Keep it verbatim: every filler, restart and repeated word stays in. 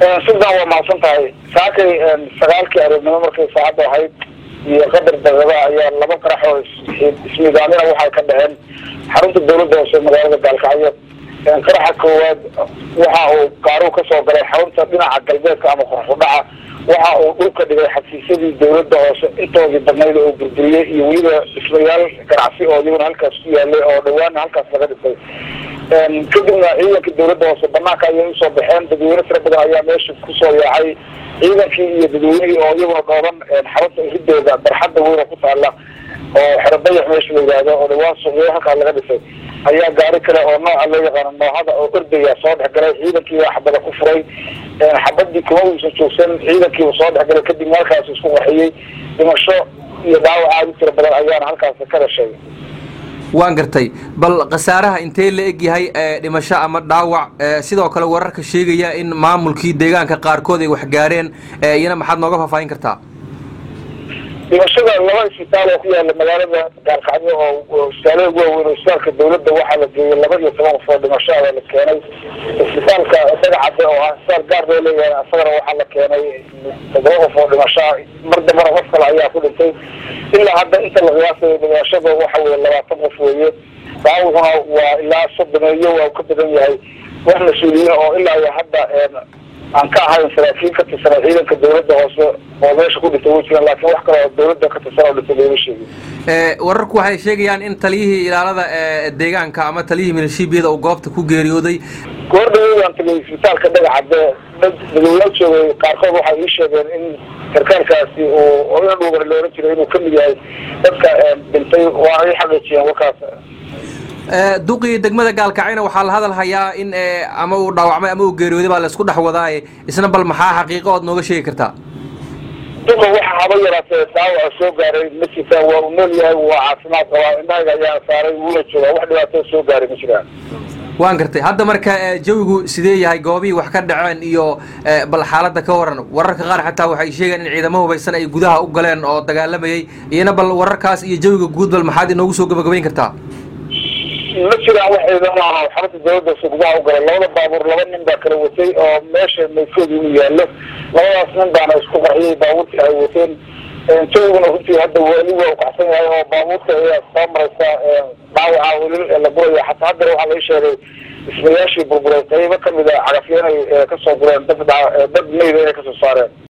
sidaan waa mahadsan tahay saakay sagaalkii aroornimo markay saacadda ahayd iyo qadar daqada ayaa laba qarax oo ismiidaamina waxay ka dhaceen xarunta dawladda hoose magaalada Gaalkacyo. qaraxa koowaad waxa uu qaaru ka soo galay xarunta dhinaca galbeedka ama qorxudhaca waxa uu dhulka dhigay xafiisyadii dawladda hoose intoodii badnayd oo burburiyay iyo weliba dhismayaal ganacsi oo iyaguna halkaas ku yaalay oo dhawaan halkaas laga dhisay. kadibna ciidanka dawladda hoose banaanka ayay usoo baxeen dadweyne tiro badan ayaa meesha kusoo yaacay ciidankii iyo dadweynihii oo iyaguna dhooban xarunta irideeda barxadda weyna ku taala oo xeradayax meesha la yidhaahdo oo dhawaan suuqyo halkaa laga dhisay ayaa gaari kale oo nooca loo yaqaano noohada oo ordaya soo dhexgalay ciidankii waa xabada ku furay xabadii kuma uusan joogsan ciidankii uu soo dhexgalay kadib halkaas isku qarxiyey dhimasho iyo dhaawac aad u tiro badan ayaana halkaas ka dhashay. waan gartay bal khasaaraha intee la eg yahay dhimasho ama dhaawac sidoo kale wararka sheegaya in maamulkii deegaanka qaarkood ay wax gaareen iyana maxaad nooga faahfaahin kartaa? dhimashada laba isbitaal oo ku yaala magaalada Gaalkacyo oo isbitaalada ugu waaweyn oo isbitaalka dawladda waxaa la geeyay laba iyo toban qof oo dhimasho ah la keenay. isbitaalka Dagacade oo ah isbitaal gaar loo leeyahay asagana waxaa la keenay todoba qof oo dhimasho mar dambana qof kale ayaa ku dhintay. ilaa hadda inta la qiyaasay dhimashada waxa weeye labaatan qof weeye daawuhuna waa ilaa soddon iyo waa ka badan yahay wax mas'uuliyiin oo ilaa hadda aan ka ahayn saraakiil ka tirsan ciidanka dawladda hoose oo meesha ku dhintay way jiraan laakiin wax kale oo dawladda ka tirsan oo dhintay lama sheegin. ee wararku waxay sheegayaan in taliyihii ilaalada deegaanka ama taliyihii milishiyada uu goobta ku geeriyooday. goordhawaan taliyay isbitaalka Dagacade dadweyne joogay qaarkood waxay ii sheegeen in sarkaalkaasi oo oo dhuugar loo jiray inuu ka mid yahay dadka dhintay waa ay xaqiijiyeen warkaas. duqii degmada Gaalkacyo waxaa la hadal hayaa in ama uu dhaawacmay ama uu geeriyooday baa la isku dhaxwaday isna bal maxaa xaqiiqo oo nooga sheegi kartaa? duqa waxa haba yaraatay saawa soo gaaray masjidka waa uu nool yahay waa caafimaad qaba indhaha ayaa saaray wuu joogaa wax dhibaato soo gaaray ma jiraan. waan gartay hadda marka jawigu sidee yahay goobii wax ka dhaceen iyo bal xaaladda ka waran wararka qaar xataa waxay sheegeen in ciidamada hubeysan ay gudaha u galeen oo dagaalamayay iyana bal wararkaas iyo jawiga guud bal maxaad inoogu soo gabagabayn kartaa؟ ma jiraan wax ciidan ah xarunta dawladda gudaha u galay labada baabuur laba nin baa kala watay oo meesha meydkoodii u yaallo labadaas nin baana isku qarxiyay baabuurtii ay wateen jawiguna runtii hadda weli waa u kacsan yahay oo baabuurta ayaa soo maraysa dhaawaca weli la guraya xataa haddana waxaa laga sheegay dhismayaashii burburay qaybo kamid a cagafyo inay kasoo gureen dad dad meyda inay kasoo saareen.